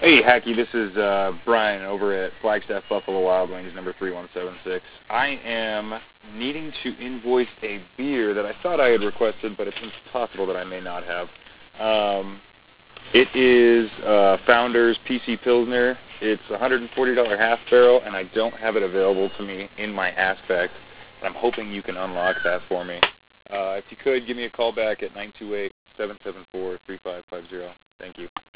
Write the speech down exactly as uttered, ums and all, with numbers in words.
Hey, Hacky, this is uh, Brian over at Flagstaff Buffalo Wild Wings, number three one seven six. I am needing to invoice a beer that I thought I had requested, but it's possible that I may not have. Um, it is uh, Founders P C Pilsner. It's a one hundred forty dollars half barrel, and I don't have it available to me in my Aspect. I'm hoping you can unlock that for me. Uh, if you could, give me a call back at nine two eight, seven seven four, three five five zero. Thank you.